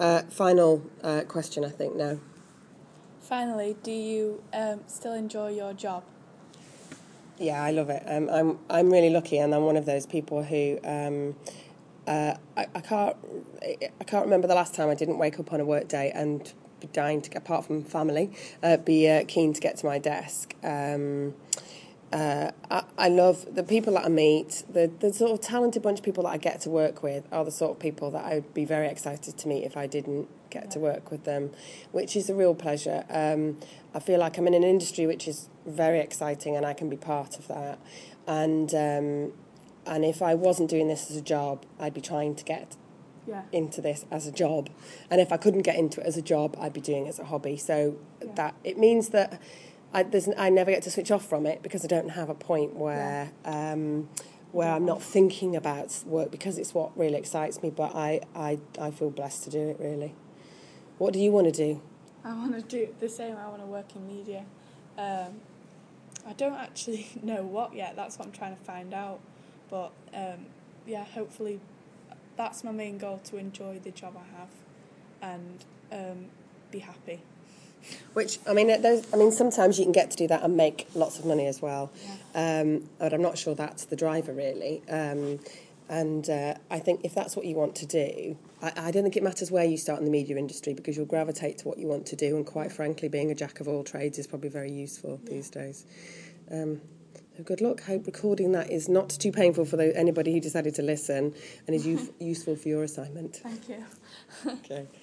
Final question, I think, now. Finally, do you still enjoy your job? Yeah, I love it. I'm really lucky, and I'm one of those people who I can't remember the last time I didn't wake up on a work day and be dying to, apart from family, be keen to get to my desk. I love the people that I meet. The sort of talented bunch of people that I get to work with are the sort of people that I would be very excited to meet if I didn't get to work with them, which is a real pleasure. I feel like I'm in an industry which is very exciting, and I can be part of that. And if I wasn't doing this as a job, I'd be trying to get into this as a job. And if I couldn't get into it as a job, I'd be doing it as a hobby. So that it means that I never get to switch off from it, because I don't have a point where where I'm not thinking about work, because it's what really excites me. But I feel blessed to do it, really. What do you want to do? I want to do the same. I want to work in media. I don't actually know what yet. That's what I'm trying to find out. But hopefully that's my main goal, to enjoy the job I have and be happy. Which, sometimes you can get to do that and make lots of money as well. But I'm not sure that's the driver, really. And I think if that's what you want to do, I don't think it matters where you start in the media industry, because you'll gravitate to what you want to do. And quite frankly, being a jack of all trades is probably very useful these days. So good luck. Hope recording that is not too painful for anybody who decided to listen, and is useful for your assignment. Thank you. Okay.